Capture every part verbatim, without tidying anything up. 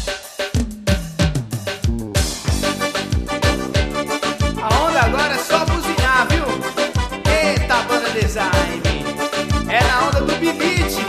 A onda agora é só buzinar, viu? Eita, banda design. É na onda do bibite.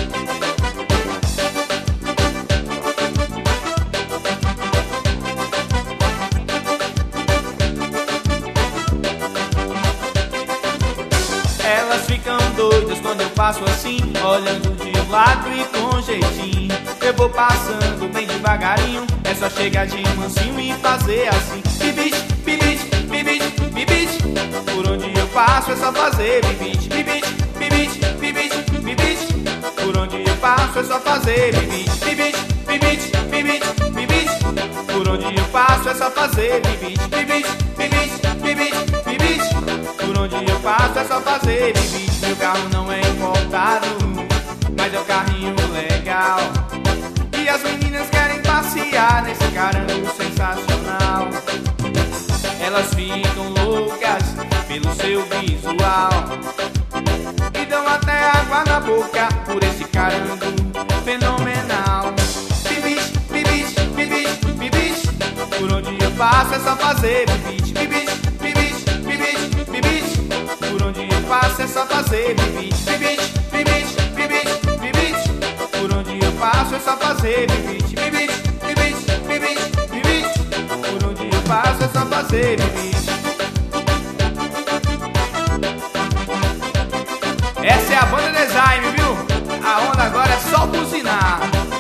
Elas ficam doidas quando eu passo assim, olhando de um lado e com jeitinho. Eu vou passando bem devagarinho, é só chegar de mansinho e fazer assim. Bibite, bibite, bibite, bibite. Por onde eu passo é só fazer bibite, bibite, bibite, bibite, bibite. Por onde eu passo é só fazer bibite, bibite, bibite, bibite, bibite. Por onde eu passo é só fazer bibite, bibite, bibite, bibite, bibite. Por onde eu passo é só fazer bibite. Meu carro não é importado, mas é um carrinho legal. E as meninas querem passear nesse carango sensacional. Elas ficam loucas pelo seu visual e dão até água na boca por esse carango fenomenal. Bibite, bibite, bibite, bibite. Por onde eu passo é só fazer bibite, bibite, bibite, bibite, bibite. Por onde eu passo é só fazer bibite, bibite, bibite, bibite, bibite. Por onde eu passo é só fazer bibite, bibite, bibite, bibite, bibite. Por onde eu passo é só fazer bibite. Essa é a banda design, viu? A onda agora é só buzinar.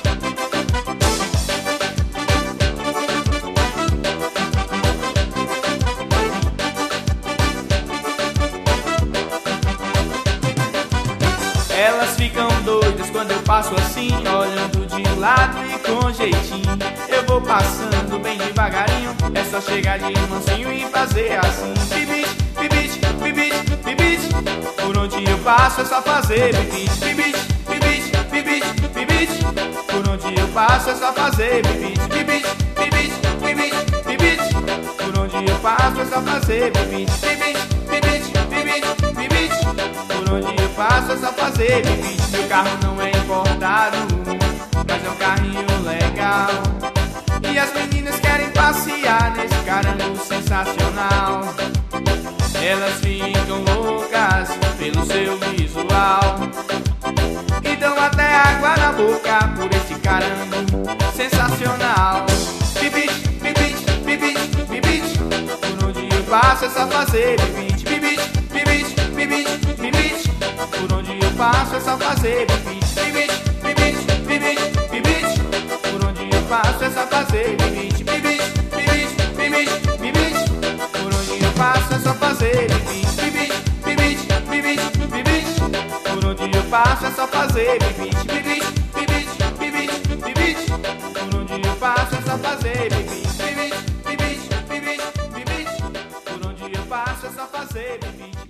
Elas ficam doidas quando eu passo assim, olhando de lado e com jeitinho. Eu vou passando bem devagarinho, é só chegar de mansinho e fazer assim. Bibite, bibite, bibite, bibite. Por onde eu passo é só fazer bibite, bibite, bibite, bibite, bibite. Por onde eu passo é só fazer bibite, bibite, bibite, bibite, bibite. Por onde eu passo é só fazer bibite, bibite, bibite, bibite, bibite. Por onde eu passo é só fazer bibite. Meu carro não é importado, mas é um carrinho legal. E as meninas querem passear nesse carango sensacional. Elas ficam loucas pelo seu visual e dão até água na boca por esse carango sensacional. Bibite, bibite, bibite, bibite. Por onde eu passo é só fazer bibite, bibite, bibite, bibite, bibite. Por onde eu passo é só fazer bibite, bibite, bibite, bibite, bibite. Por onde eu passo é só fazer bibite, bibite, bibite, bibite, bibite. Por onde eu passo é só fazer bibite, bibite, bibite, bibite, bibite. Por onde eu passo é só fazer bibite, bibite, bibite, bibite, bibite. Por onde eu passo é só fazer bibite, bibite, bibite, bibite, bibite. Por onde eu passo é só fazer bibite.